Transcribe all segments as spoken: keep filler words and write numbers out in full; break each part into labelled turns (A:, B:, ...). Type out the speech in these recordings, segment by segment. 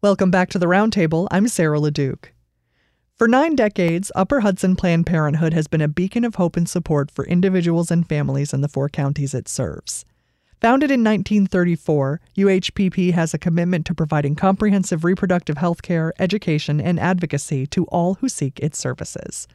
A: Welcome back to the Roundtable. I'm Sarah LeDuc. For nine decades, Upper Hudson Planned Parenthood has been a beacon of hope and support for individuals and families in the four counties it serves. Founded in nineteen thirty-four, U H P P has a commitment to providing comprehensive reproductive health care, education, and advocacy to all who seek its services.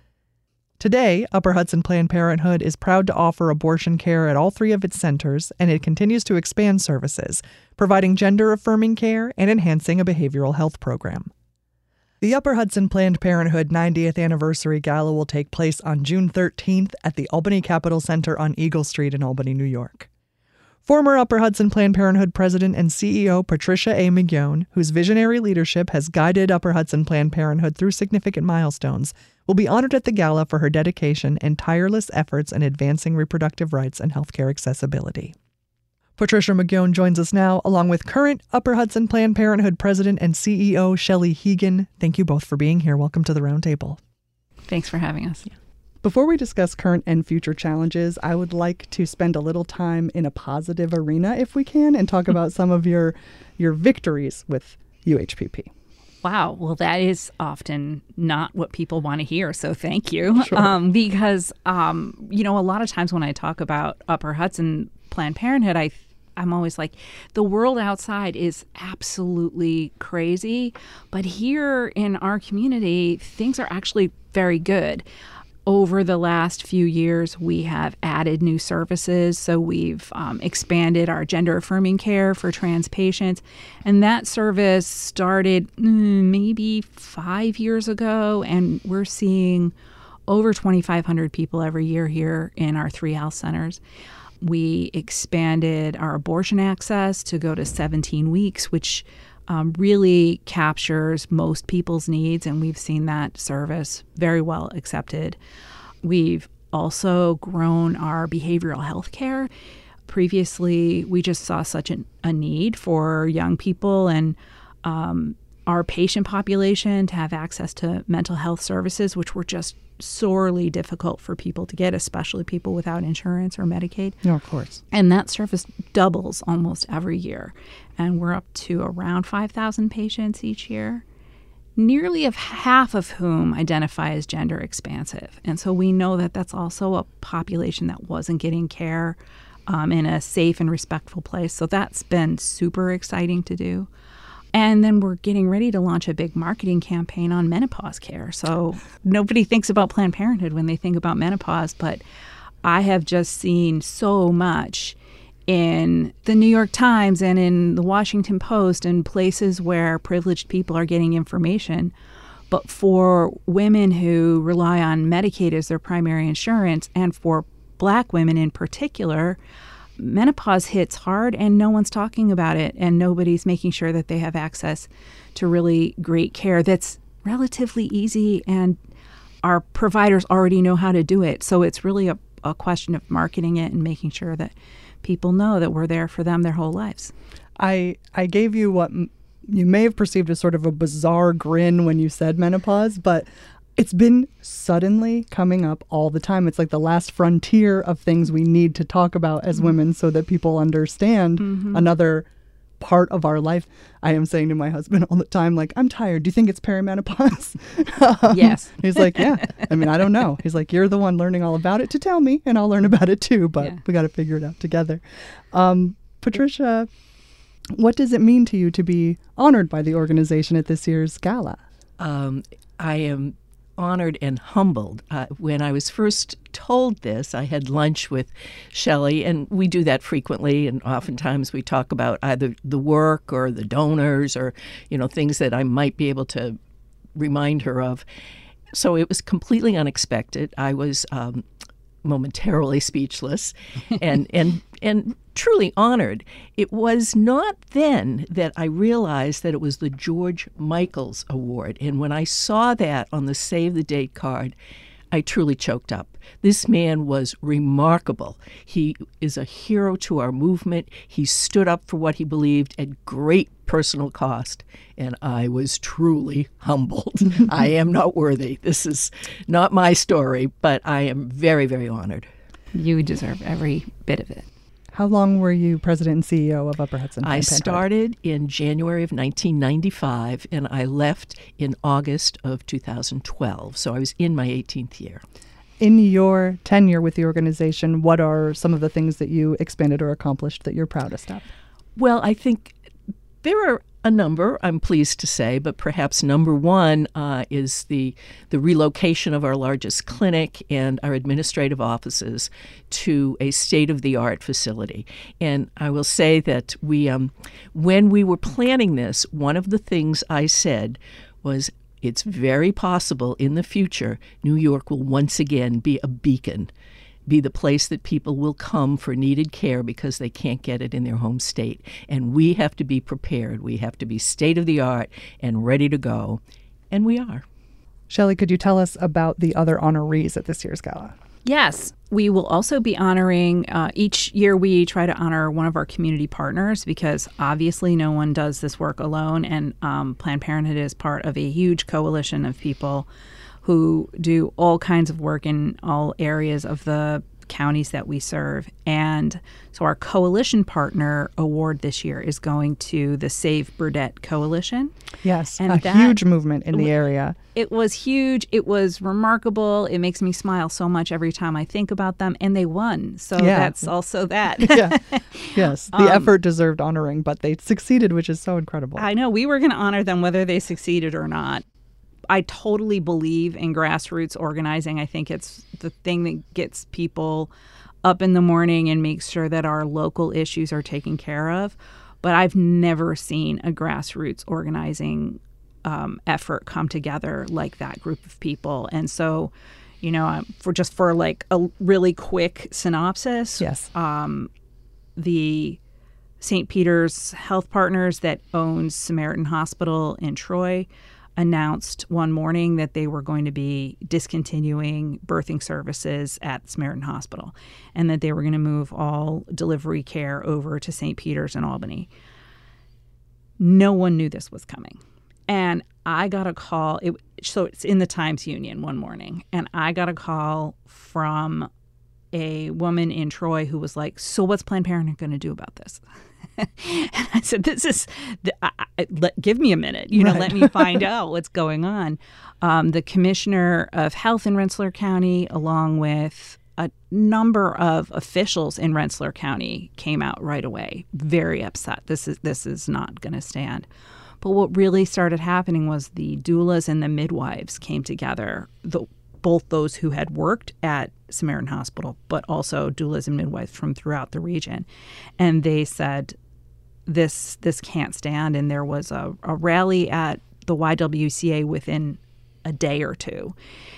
A: Today, Upper Hudson Planned Parenthood is proud to offer abortion care at all three of its centers, and it continues to expand services, providing gender-affirming care and enhancing a behavioral health program. The Upper Hudson Planned Parenthood ninetieth Anniversary Gala will take place on June thirteenth at the Albany Capitol Center on Eagle Street in Albany, New York. Former Upper Hudson Planned Parenthood President and C E O Patricia A. McGeown, whose visionary leadership has guided Upper Hudson Planned Parenthood through significant milestones, will be honored at the gala for her dedication and tireless efforts in advancing reproductive rights and healthcare accessibility. Patricia McGeown joins us now, along with current Upper Hudson Planned Parenthood President and C E O Shelley Hegan. Thank you both for being here. Welcome to the Roundtable.
B: Thanks for having us. Yeah.
A: Before we discuss current and future challenges, I would like to spend a little time in a positive arena, if we can, and talk about some of your your victories with U H P P.
B: Wow. Well, that is often not what people want to hear, so thank you.
A: Sure.
B: Um, because, um, you know, a lot of times when I talk about Upper Hudson Planned Parenthood, I I'm always like, the world outside is absolutely crazy, but here in our community, things are actually very good. Over the last few years, we have added new services. So we've um, expanded our gender-affirming care for trans patients. And that service started mm, maybe five years ago. And we're seeing over twenty-five hundred people every year here in our three health centers. We expanded our abortion access to go to seventeen weeks, which Um, really captures most people's needs, and we've seen that service very well accepted. We've also grown our behavioral health care. Previously, we just saw such an, a need for young people and um, our patient population to have access to mental health services, which were just sorely difficult for people to get, especially people without insurance or Medicaid.
A: No, of course.
B: And that service doubles almost every year. And we're up to around five thousand patients each year, nearly of half of whom identify as gender expansive. And so we know that that's also a population that wasn't getting care um, in a safe and respectful place. So that's been super exciting to do. And then we're getting ready to launch a big marketing campaign on menopause care. So nobody thinks about Planned Parenthood when they think about menopause, but I have just seen so much in the New York Times and in the Washington Post and places where privileged people are getting information. But for women who rely on Medicaid as their primary insurance, and for Black women in particular, menopause hits hard and no one's talking about it, and nobody's making sure that they have access to really great care that's relatively easy, and our providers already know how to do it. So it's really a, a question of marketing it and making sure that people know that we're there for them their whole lives.
A: I I gave you what m- you may have perceived as sort of a bizarre grin when you said menopause, but it's been suddenly coming up all the time. It's like the last frontier of things we need to talk about as mm-hmm. women so that people understand mm-hmm. another part of our life. I am saying to my husband all the time, like, I'm tired. Do you think it's perimenopause? um,
B: yes.
A: He's like, yeah. I mean, I don't know. He's like, you're the one learning all about it to tell me, and I'll learn about it too, but yeah. we got to figure it out together. Um, Patricia, what does it mean to you to be honored by the organization at this year's gala?
C: Um, I am honored and humbled. Uh, when I was first told this, I had lunch with Shelley, and we do that frequently, and oftentimes we talk about either the work or the donors or, you know, things that I might be able to remind her of. So it was completely unexpected. I was um, momentarily speechless and, and, and truly honored. It was not then that I realized that it was the George Michaels Award. And when I saw that on the Save the Date card, I truly choked up. This man was remarkable. He is a hero to our movement. He stood up for what he believed at great personal cost, and I was truly humbled. I am not worthy. This is not my story, but I am very, very honored.
B: You deserve every bit of it.
A: How long were you president and C E O of Upper Hudson
C: I
A: Planned Parenthood?
C: started in January of nineteen ninety-five, and I left in August of two thousand twelve. So I was in my eighteenth year.
A: In your tenure with the organization, what are some of the things that you expanded or accomplished that you're proudest of?
C: Well, I think there are a number, I'm pleased to say, but perhaps number one uh, is the the relocation of our largest clinic and our administrative offices to a state-of-the-art facility. And I will say that we, um, when we were planning this, one of the things I said was, it's very possible in the future New York will once again be a beacon, be the place that people will come for needed care because they can't get it in their home state. And we have to be prepared. We have to be state-of-the-art and ready to go. And we are.
A: Shelley, could you tell us about the other honorees at this year's gala?
B: Yes, we will also be honoring, uh, each year we try to honor one of our community partners because obviously no one does this work alone. And um, Planned Parenthood is part of a huge coalition of people who do all kinds of work in all areas of the counties that we serve. And so our coalition partner award this year is going to the Save Burdett Coalition.
A: Yes,
B: and
A: a
B: that,
A: huge movement in the area.
B: It was huge. It was remarkable. It makes me smile so much every time I think about them. And they won. So
A: yeah.
B: that's also that.
A: yeah. Yes, the
B: um,
A: effort deserved honoring, but they succeeded, which is so incredible.
B: I know. We were going to honor them whether they succeeded or not. I totally believe in grassroots organizing. I think it's the thing that gets people up in the morning and makes sure that our local issues are taken care of. But I've never seen a grassroots organizing um, effort come together like that group of people. And so, you know, for just for like a really quick synopsis,
A: yes,
B: um, the Saint Peter's Health Partners that owns Samaritan Hospital in Troy announced one morning that they were going to be discontinuing birthing services at Samaritan Hospital and that they were going to move all delivery care over to Saint Peter's in Albany. No one knew this was coming. And I got a call. It, so it's in the Times-Union one morning. And I got a call from a woman in Troy who was like, so what's Planned Parenthood going to do about this? And I said, this is, the, I, I, let, give me a minute, you know,
A: right.
B: let me find out what's going on. Um, the commissioner of health in Rensselaer County, along with a number of officials in Rensselaer County, came out right away, very upset. This is, this is not going to stand. But what really started happening was the doulas and the midwives came together, the, both those who had worked at Samaritan Hospital, but also doulas and midwives from throughout the region. And they said, this this can't stand. And there was a, a rally at the Y W C A within a day or two.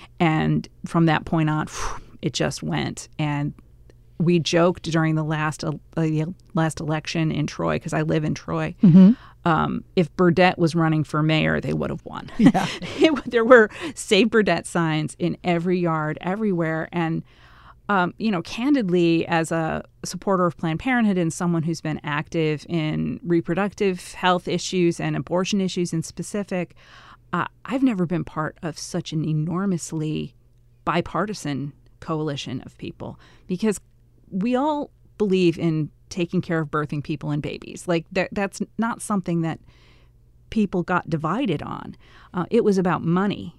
B: And from that point on, it just went. And we joked during the last uh, last election in Troy, because I live in Troy,
A: mm-hmm.
B: um, if Burdett was running for mayor, they would have won.
A: Yeah.
B: it, there were Save Burdett signs in every yard, everywhere. And, um, you know, candidly, as a supporter of Planned Parenthood and someone who's been active in reproductive health issues and abortion issues in specific, uh, I've never been part of such an enormously bipartisan coalition of people, because we all believe in taking care of birthing people and babies. Like that, that's not something that people got divided on. Uh, it was about money,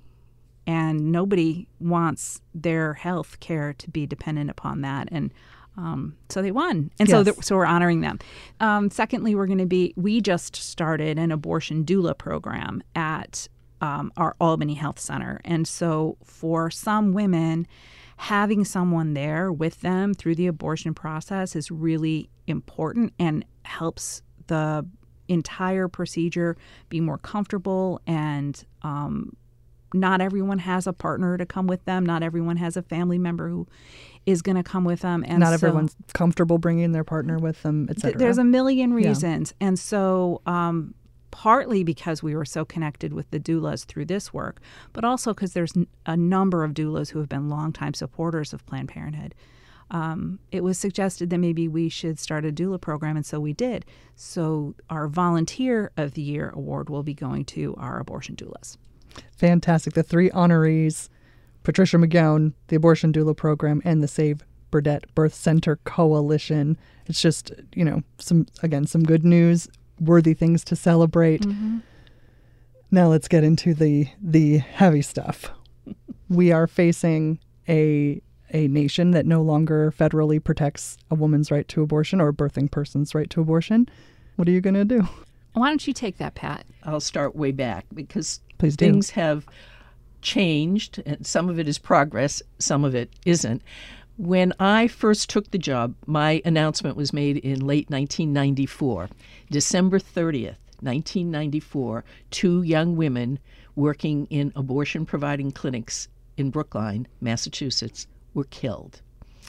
B: and nobody wants their health care to be dependent upon that. And um, so they won. And
A: yes.
B: so th- so we're honoring them. Um, secondly, we're going to be, we just started an abortion doula program at um, our Albany Health Center. And so for some women, having someone there with them through the abortion process is really important and helps the entire procedure be more comfortable. And um, not everyone has a partner to come with them. Not everyone has a family member who is going to come with them. And
A: not
B: so,
A: everyone's comfortable bringing their partner with them, et cetera.
B: Th- there's a million reasons. Yeah. And so um, partly because we were so connected with the doulas through this work, but also because there's n- a number of doulas who have been longtime supporters of Planned Parenthood. Um, it was suggested that maybe we should start a doula program, and so we did. So our Volunteer of the Year award will be going to our abortion doulas.
A: Fantastic. The three honorees, Patricia McGowan, the Abortion Doula Program, and the Save Burdett Birth Center Coalition. It's just, you know, some again, some good news, worthy things to celebrate. Mm-hmm. Now let's get into the the heavy stuff. We are facing a a nation that no longer federally protects a woman's right to abortion or a birthing person's right to abortion. What are you going to do?
B: Why don't you take that, Pat?
C: I'll start way back because
A: Please do.
C: Things have changed, and some of it is progress, some of it isn't. When I first took the job, my announcement was made in late nineteen ninety-four. December thirtieth, nineteen ninety-four, two young women working in abortion-providing clinics in Brookline, Massachusetts, were killed.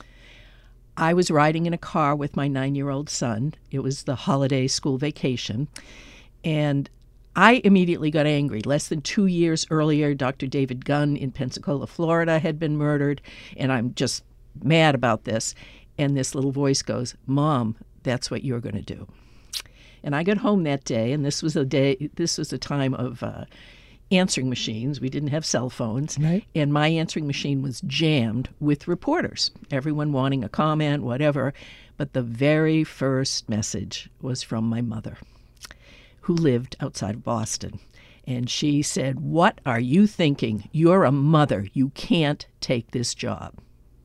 C: I was riding in a car with my nine-year-old son. It was the holiday school vacation, and I immediately got angry. Less than two years earlier, Doctor David Gunn in Pensacola, Florida, had been murdered, and I'm just mad about this. And this little voice goes, "Mom, that's what you're going to do." And I got home that day, and this was a day. This was a time of uh, answering machines. We didn't have cell phones,
A: right.
C: And my answering machine was jammed with reporters, everyone wanting a comment, whatever. But the very first message was from my mother, who lived outside of Boston. And she said, "What are you thinking? You're a mother. You can't take this job."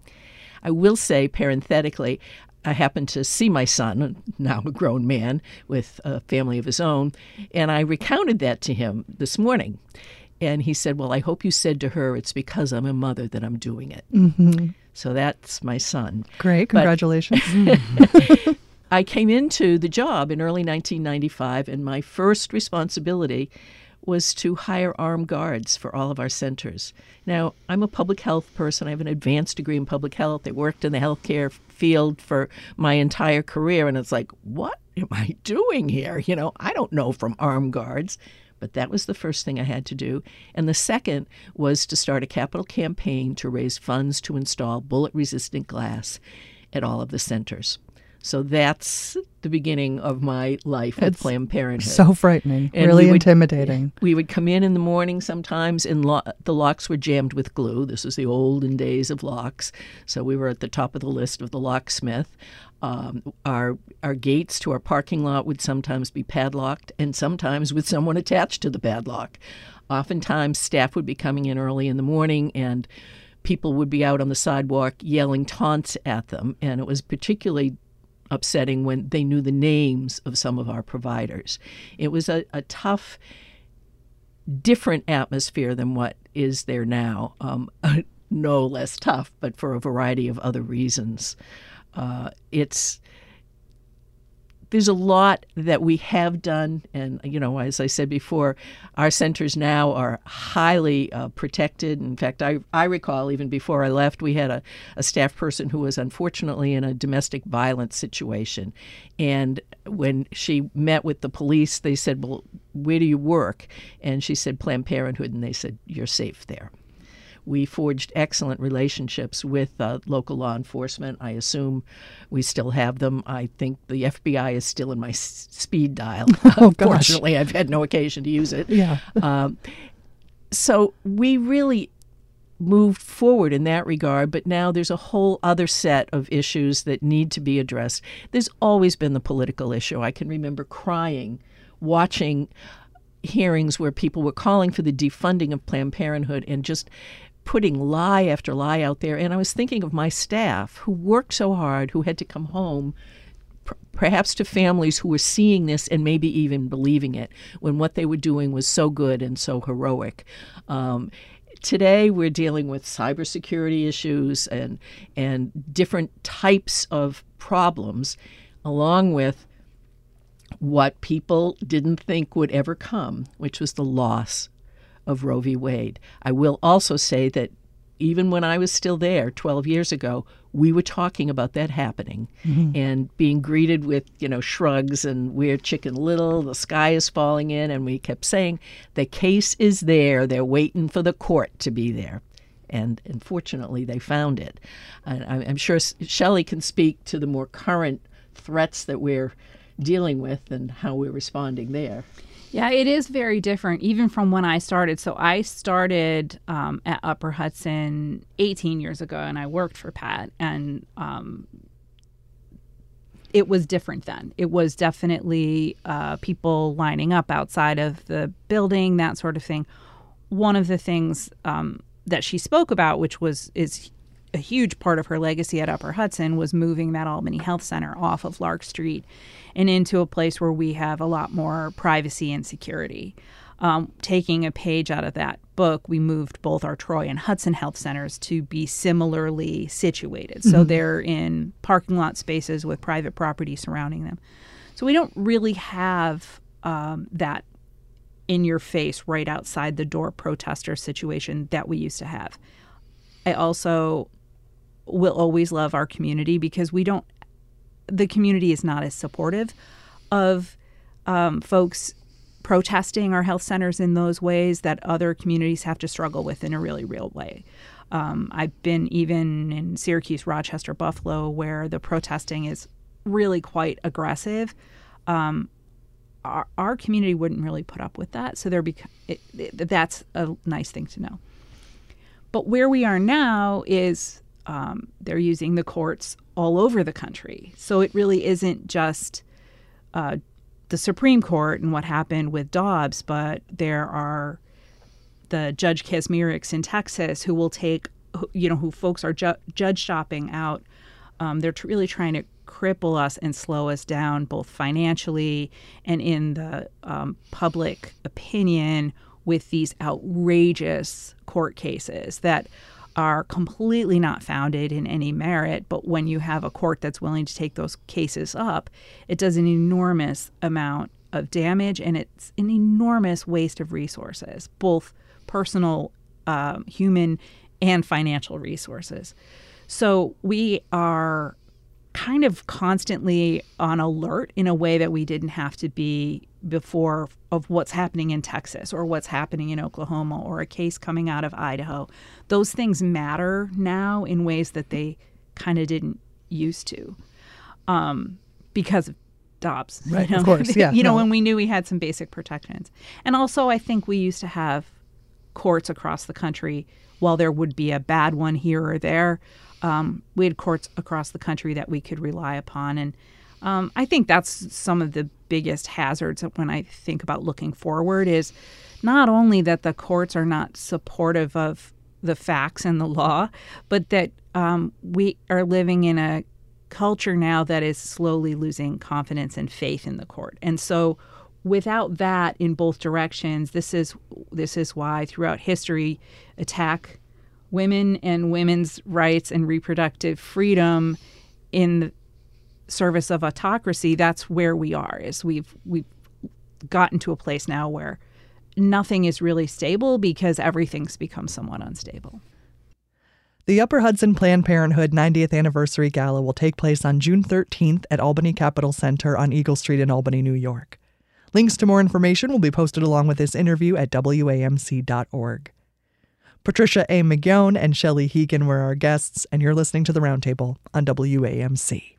C: I will say, parenthetically, I happened to see my son, now a grown man, with a family of his own, and I recounted that to him this morning. And he said, "Well, I hope you said to her, it's because I'm a mother that I'm doing it."
A: Mm-hmm.
C: So that's my son.
A: Great. Congratulations.
C: But I came into the job in early nineteen ninety-five, and my first responsibility was to hire armed guards for all of our centers. Now, I'm a public health person. I have an advanced degree in public health. I worked in the healthcare field for my entire career, and it's like, what am I doing here? You know, I don't know from armed guards. But that was the first thing I had to do. And the second was to start a capital campaign to raise funds to install bullet-resistant glass at all of the centers. So that's the beginning of my life with
A: It's
C: Planned Parenthood.
A: So frightening,
C: And
A: really
C: we would,
A: intimidating.
C: We would come in in the morning sometimes, and lo- the locks were jammed with glue. This was the olden days of locks. So we were at the top of the list of the locksmith. Um, our our gates to our parking lot would sometimes be padlocked, and sometimes with someone attached to the padlock. Oftentimes, staff would be coming in early in the morning, and people would be out on the sidewalk yelling taunts at them. And it was particularly upsetting when they knew the names of some of our providers. It was a, a tough, different atmosphere than what is there now. Um, no less tough, but for a variety of other reasons. Uh, it's there's a lot that we have done, and you know, as I said before, our centers now are highly uh, protected. In fact, I I recall even before I left, we had a, a staff person who was unfortunately in a domestic violence situation, and when she met with the police, they said, "Well, where do you work?" And she said, "Planned Parenthood," and they said, "You're safe there." We forged excellent relationships with uh, local law enforcement. I assume we still have them. I think the F B I is still in my s- speed dial.
A: Oh, gosh.
C: Fortunately, I've had no occasion to use it.
A: Yeah.
C: um, so we really moved forward in that regard, but now there's a whole other set of issues that need to be addressed. There's always been the political issue. I can remember crying, watching hearings where people were calling for the defunding of Planned Parenthood and just putting lie after lie out there. And I was thinking of my staff who worked so hard, who had to come home, p- perhaps to families who were seeing this and maybe even believing it, when what they were doing was so good and so heroic. Um, today, we're dealing with cybersecurity issues and and different types of problems, along with what people didn't think would ever come, which was the loss of Roe v. Wade. I will also say that even when I was still there twelve years ago, we were talking about that happening mm-hmm. and being greeted with, you know, shrugs and we're Chicken Little, the sky is falling in, and we kept saying, the case is there, they're waiting for the court to be there. And unfortunately, they found it. And I'm sure Shelley can speak to the more current threats that we're dealing with and how we're responding there.
B: Yeah, it is very different, even from when I started. So I started um, at Upper Hudson eighteen years ago, and I worked for Pat, and um, it was different then. It was definitely uh, people lining up outside of the building, that sort of thing. One of the things um, that she spoke about, which was is a huge part of her legacy at Upper Hudson, was moving that Albany Health Center off of Lark Street and into a place where we have a lot more privacy and security. Um, taking a page out of that book, we moved both our Troy and Hudson Health Centers to be similarly situated. Mm-hmm. So they're in parking lot spaces with private property surrounding them. So we don't really have um, that in-your-face, right outside the door protester situation that we used to have. I also will always love our community because we don't, the community is not as supportive of um, folks protesting our health centers in those ways that other communities have to struggle with in a really real way. Um, I've been even in Syracuse, Rochester, Buffalo, where the protesting is really quite aggressive. Um, our, our community wouldn't really put up with that, so there bec- it, it, that's a nice thing to know. But where we are now is um, they're using the courts all over the country. So it really isn't just uh, the Supreme Court and what happened with Dobbs, but there are the Judge Kaczmareks in Texas who will take, you know, who folks are ju- judge shopping out. Um, they're tr- really trying to cripple us and slow us down both financially and in the um, public opinion with these outrageous court cases that are completely not founded in any merit. But when you have a court that's willing to take those cases up, it does an enormous amount of damage, and it's an enormous waste of resources, both personal, um, human, and financial resources. So we are kind of constantly on alert in a way that we didn't have to be before of what's happening in Texas or what's happening in Oklahoma or a case coming out of Idaho. Those things matter now in ways that they kind of didn't used to um, because of Dobbs.
A: Right,
B: you know?
A: of course, yeah.
B: you know,
A: no.
B: when we knew we had some basic protections. And also I think we used to have courts across the country. While there would be a bad one here or there, um, we had courts across the country that we could rely upon. And um, I think that's some of the biggest hazards when I think about looking forward is not only that the courts are not supportive of the facts and the law, but that um, we are living in a culture now that is slowly losing confidence and faith in the court. And so without that in both directions, this is this is why throughout history, attack women and women's rights and reproductive freedom in the service of autocracy. That's where we are. Is we've we've gotten to a place now where nothing is really stable because everything's become somewhat unstable.
A: The Upper Hudson Planned Parenthood ninetieth Anniversary Gala will take place on June thirteenth at Albany Capitol Center on Eagle Street in Albany, New York. Links to more information will be posted along with this interview at W A M C dot org. Patricia A. McGowan and Shelley Hegan were our guests, and you're listening to The Roundtable on W A M C.